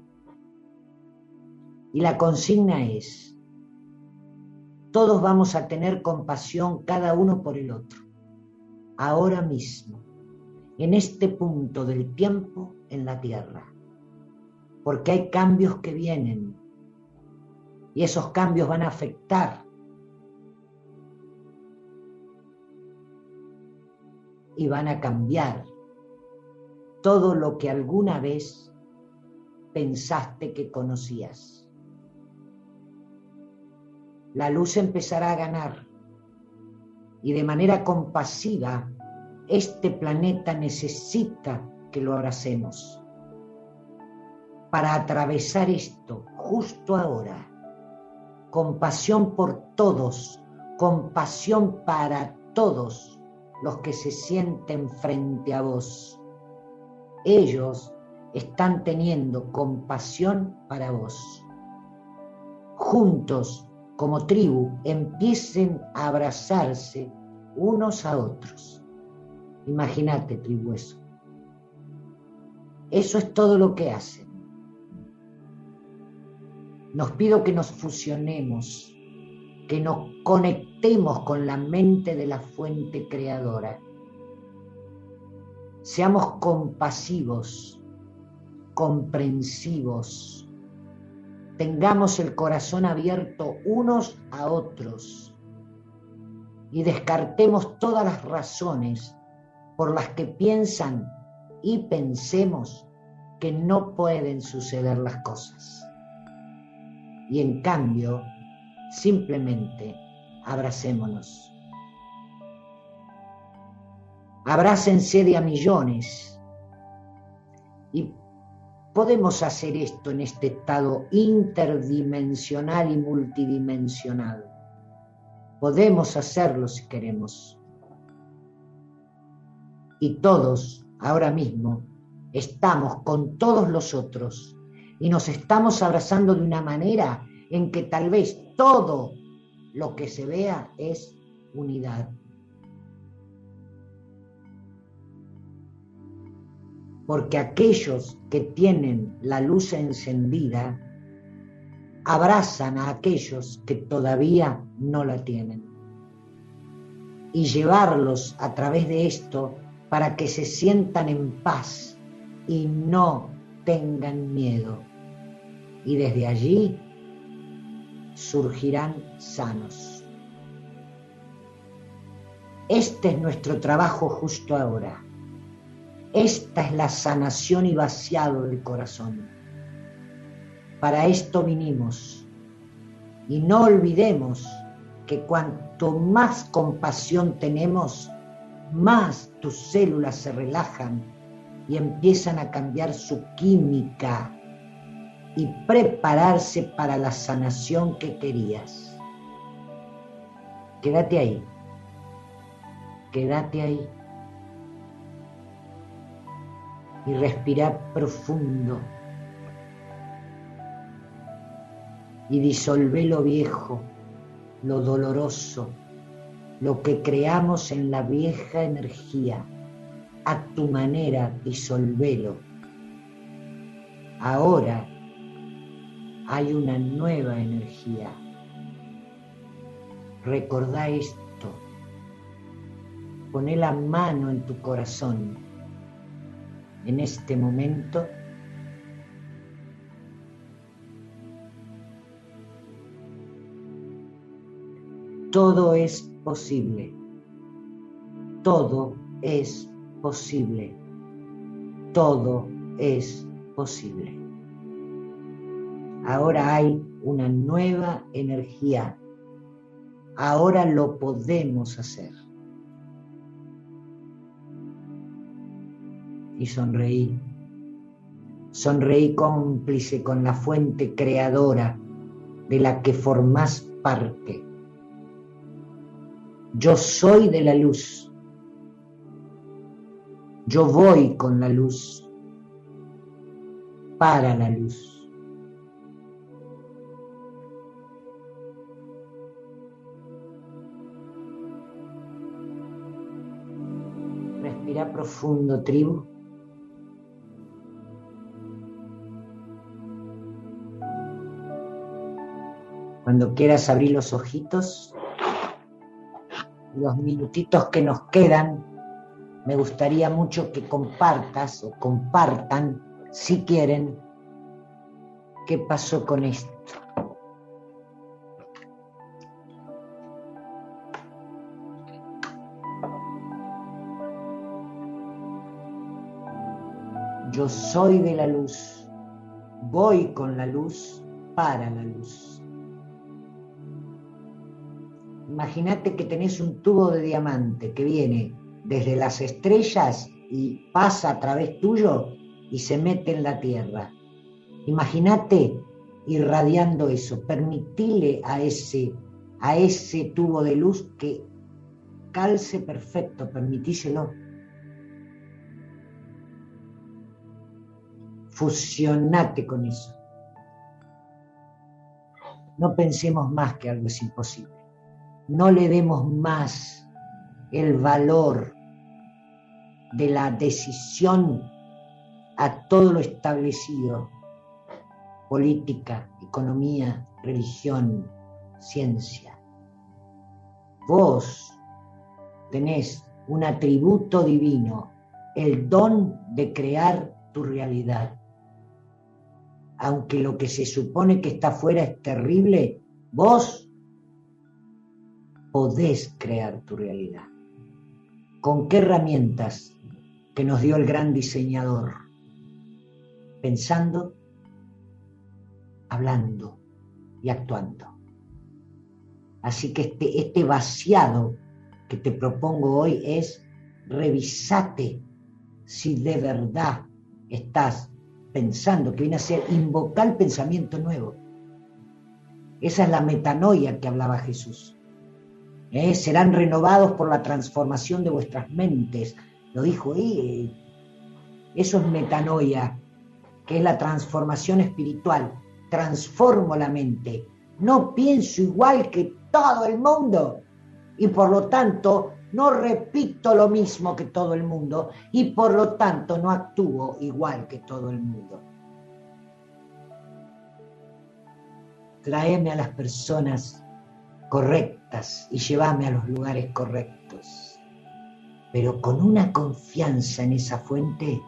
C: Y la consigna es: todos vamos a tener compasión cada uno por el otro, ahora mismo, en este punto del tiempo en la Tierra, porque hay cambios que vienen y esos cambios van a afectar y van a cambiar todo lo que alguna vez pensaste que conocías. La luz empezará a ganar y de manera compasiva este planeta necesita que lo abracemos para atravesar esto justo ahora. Compasión por todos, compasión para todos los que se sienten frente a vos. Ellos están teniendo compasión para vos. Juntos, como tribu, empiecen a abrazarse unos a otros. Imagínate, tribu, eso. Eso es todo lo que hacen. Nos pido que nos fusionemos, que nos conectemos con la mente de la fuente creadora. Seamos compasivos, comprensivos. Tengamos el corazón abierto unos a otros y descartemos todas las razones por las que piensan y pensemos que no pueden suceder las cosas. Y en cambio, simplemente abracémonos. Abrácense de a millones y podemos hacer esto en este estado interdimensional y multidimensional. Podemos hacerlo si queremos. Y todos, ahora mismo, estamos con todos los otros y nos estamos abrazando de una manera en que tal vez todo lo que se vea es unidad. Porque aquellos que tienen la luz encendida abrazan a aquellos que todavía no la tienen. Y llevarlos a través de esto para que se sientan en paz y no tengan miedo. Y desde allí surgirán sanos. Este es nuestro trabajo justo ahora. Esta es la sanación y vaciado del corazón. Para esto vinimos. Y no olvidemos que cuanto más compasión tenemos, más tus células se relajan y empiezan a cambiar su química y prepararse para la sanación que querías. Quédate ahí. Quédate ahí. Y respira profundo. Y disolvé lo viejo, lo doloroso, lo que creamos en la vieja energía. A tu manera, disolvélo. Ahora hay una nueva energía. Recordá esto. Poné la mano en tu corazón. En este momento, todo es posible. Todo es posible. Todo es posible. Ahora hay una nueva energía. Ahora lo podemos hacer. Y sonreí. Sonreí cómplice con la fuente creadora de la que formás parte. Yo soy de la luz. Yo voy con la luz. Para la luz. Respira profundo, tribu. Cuando quieras abrir los ojitos, los minutitos que nos quedan, me gustaría mucho que compartas o compartan, si quieren, qué pasó con esto. Yo soy de la luz, voy con la luz, para la luz. Imagínate que tenés un tubo de diamante que viene desde las estrellas y pasa a través tuyo y se mete en la tierra. Imagínate irradiando eso, permitile a ese tubo de luz que calce perfecto, permitíselo. Fusionate con eso. No pensemos más que algo es imposible. No le demos más el valor de la decisión a todo lo establecido, política, economía, religión, ciencia. Vos tenés un atributo divino, el don de crear tu realidad. Aunque lo que se supone que está afuera es terrible, vos podés crear tu realidad. ¿Con qué herramientas que nos dio el gran diseñador? Pensando, hablando y actuando. Así que este vaciado que te propongo hoy es revisate si de verdad estás pensando, que viene a ser invocar el pensamiento nuevo. Esa es la metanoia que hablaba Jesús. Serán renovados por la transformación de vuestras mentes. Lo dijo ahí. Eso es metanoia, que es la transformación espiritual. Transformo la mente. No pienso igual que todo el mundo. Y por lo tanto, no repito lo mismo que todo el mundo. Y por lo tanto, no actúo igual que todo el mundo. Tráeme a las personas correctas y llévame a los lugares correctos, pero con una confianza en esa fuente,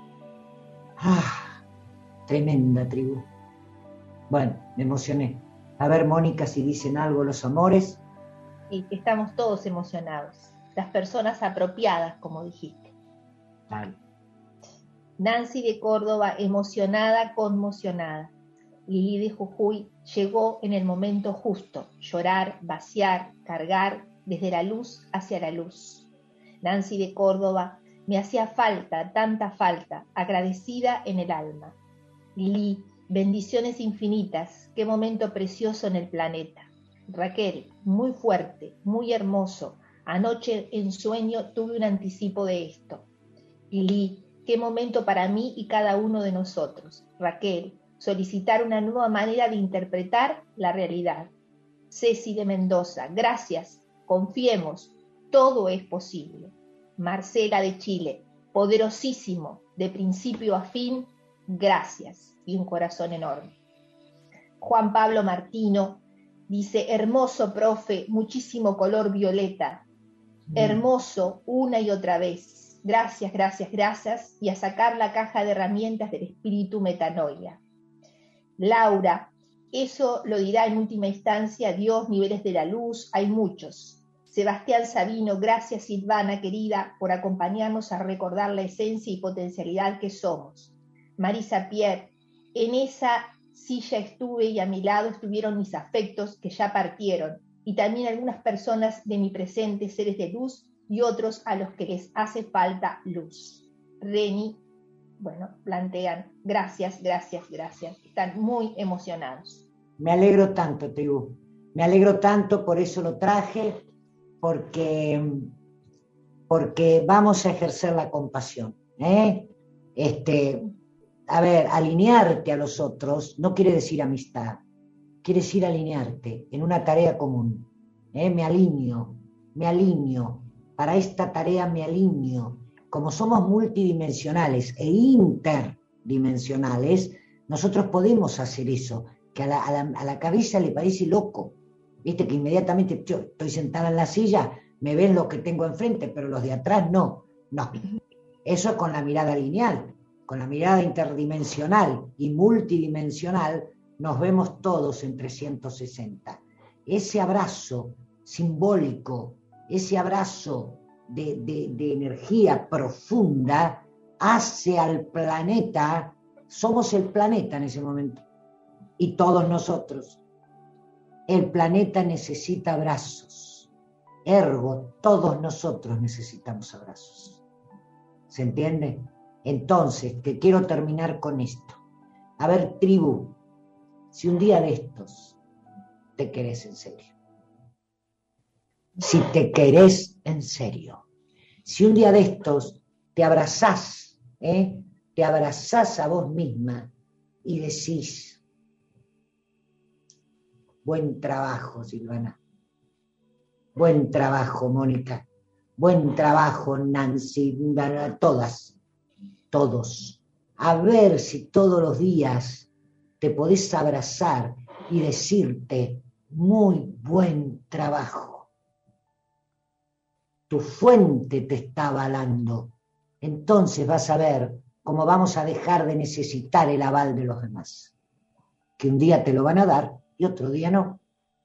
C: tremenda, tribu. Bueno, me emocioné. A ver, Mónica, si dicen algo los amores.
D: Y que estamos todos emocionados, las personas apropiadas, como dijiste.
C: Dale.
D: Nancy de Córdoba, emocionada, conmocionada. Lili de Jujuy llegó en el momento justo, llorar, vaciar, cargar, desde la luz hacia la luz. Nancy de Córdoba, me hacía falta, tanta falta, agradecida en el alma. Lili, bendiciones infinitas, qué momento precioso en el planeta. Raquel, muy fuerte, muy hermoso, anoche en sueño tuve un anticipo de esto. Lili, qué momento para mí y cada uno de nosotros. Raquel, solicitar una nueva manera de interpretar la realidad. Ceci de Mendoza, gracias, confiemos, todo es posible. Marcela de Chile, poderosísimo, de principio a fin, gracias, y un corazón enorme. Juan Pablo Martino dice, hermoso profe, muchísimo color violeta, hermoso una y otra vez, gracias, gracias, gracias, y a sacar la caja de herramientas del espíritu metanoia. Laura, eso lo dirá en última instancia Dios, niveles de la luz, hay muchos. Sebastián Sabino, gracias Silvana querida por acompañarnos a recordar la esencia y potencialidad que somos. Marisa Pierre, en esa silla estuve y a mi lado estuvieron mis afectos que ya partieron y también algunas personas de mi presente, seres de luz y otros a los que les hace falta luz. Reni, bueno, plantean, gracias, gracias, gracias. Están muy emocionados.
C: Me alegro tanto, tribu. Me alegro tanto, por eso lo traje, porque vamos a ejercer la compasión. A ver, alinearte a los otros no quiere decir amistad, quiere decir alinearte en una tarea común. Me alineo, para esta tarea me alineo. Como somos multidimensionales e interdimensionales, nosotros podemos hacer eso, que a la cabeza le parece loco. Viste que inmediatamente yo estoy sentada en la silla, me ven lo que tengo enfrente, pero los de atrás no. No, eso es con la mirada lineal, con la mirada interdimensional y multidimensional, nos vemos todos en 360. Ese abrazo simbólico, ese abrazo de energía profunda hace al planeta, somos el planeta en ese momento, y todos nosotros. El planeta necesita abrazos, ergo, todos nosotros necesitamos abrazos. ¿Se entiende? Entonces, te quiero terminar con esto. A ver, tribu, si un día de estos te querés en serio, si te querés en serio, si un día de estos te abrazás a vos misma y decís, buen trabajo, Silvana, buen trabajo, Mónica, buen trabajo, Nancy, todos, a ver si todos los días te podés abrazar y decirte, muy buen trabajo. Tu fuente te está avalando. Entonces vas a ver cómo vamos a dejar de necesitar el aval de los demás. Que un día te lo van a dar y otro día no.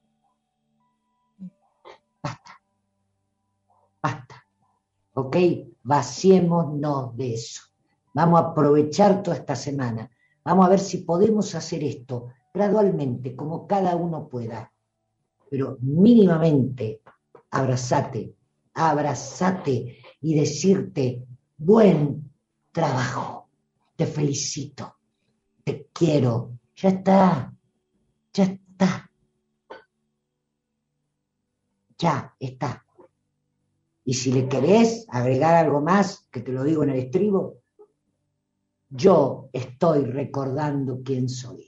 C: Basta. ¿Ok? Vaciémonos de eso. Vamos a aprovechar toda esta semana. Vamos a ver si podemos hacer esto gradualmente, como cada uno pueda. Pero mínimamente, abrazate y decirte, buen trabajo, te felicito, te quiero, ya está. Y si le querés agregar algo más, que te lo digo en el estribo, yo estoy recordando quién soy.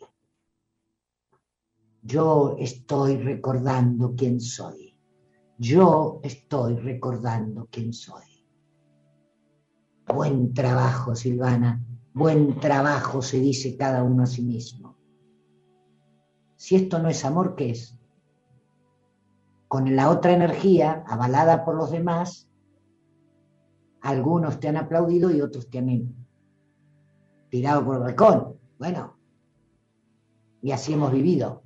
C: Yo estoy recordando quién soy. Buen trabajo, Silvana. Buen trabajo, se dice cada uno a sí mismo. Si esto no es amor, ¿qué es? Con la otra energía, avalada por los demás, algunos te han aplaudido y otros te han tirado por el balcón. Bueno, y así hemos vivido.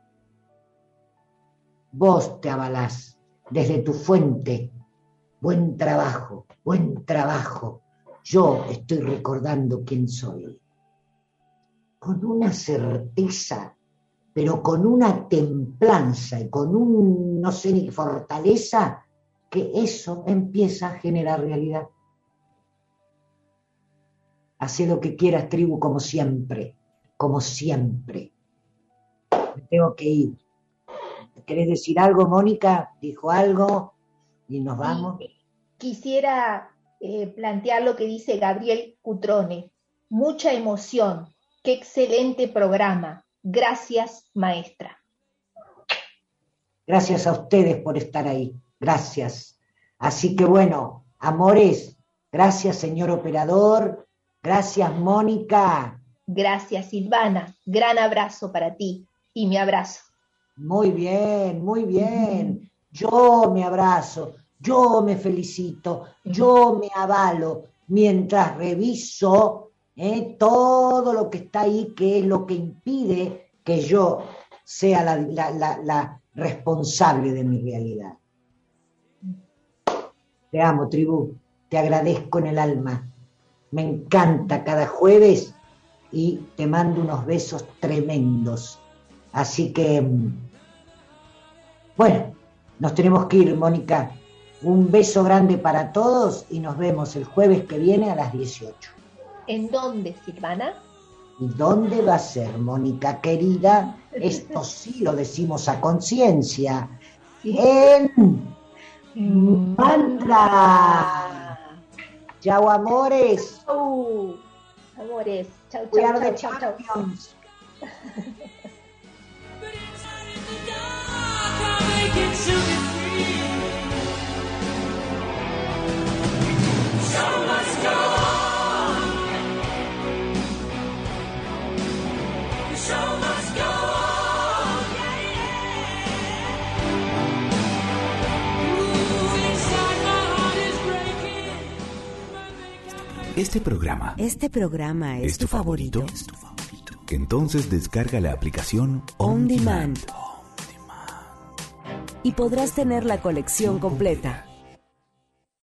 C: Vos te avalás desde tu fuente. Buen trabajo. Yo estoy recordando quién soy. con una certeza, pero con una templanza y con un, no sé ni fortaleza, que eso empieza a generar realidad. Hacé lo que quieras, tribu, como siempre, como siempre. Me tengo que ir. ¿Querés decir algo, Mónica? ¿Dijo algo? Y nos vamos.
D: Sí, quisiera plantear lo que dice Gabriel Cutrone. Mucha emoción. Qué excelente programa. Gracias, maestra.
C: Gracias a ustedes por estar ahí. Gracias. Así que bueno, amores, gracias, señor operador. Gracias, Mónica.
D: Gracias, Silvana. Gran abrazo para ti y mi abrazo.
C: Muy bien, muy bien. Yo me abrazo, yo me felicito, yo me avalo mientras reviso todo lo que está ahí, que es lo que impide que yo sea la responsable de mi realidad. Te amo, tribu, te agradezco en el alma. Me encanta cada jueves y te mando unos besos tremendos. Así que, bueno, nos tenemos que ir, Mónica. Un beso grande para todos y nos vemos el jueves que viene a las 18.
D: ¿En dónde, Silvana?
C: ¿Y dónde va a ser, Mónica querida? Esto sí lo decimos a conciencia.
D: Sí.
C: En Mantra. Chao, amores.
D: Amores. Chau,
C: We
D: chau,
C: are the
D: chau, chau, chau.
C: champions.
B: But inside in the dark, I'll make it to be free. Show must go on. The show must go on. Yeah, yeah. Ooh, inside my heart is breaking.
A: Este programa
F: es tu favorito.
A: Entonces descarga la aplicación
F: On Demand. Y podrás tener la colección completa.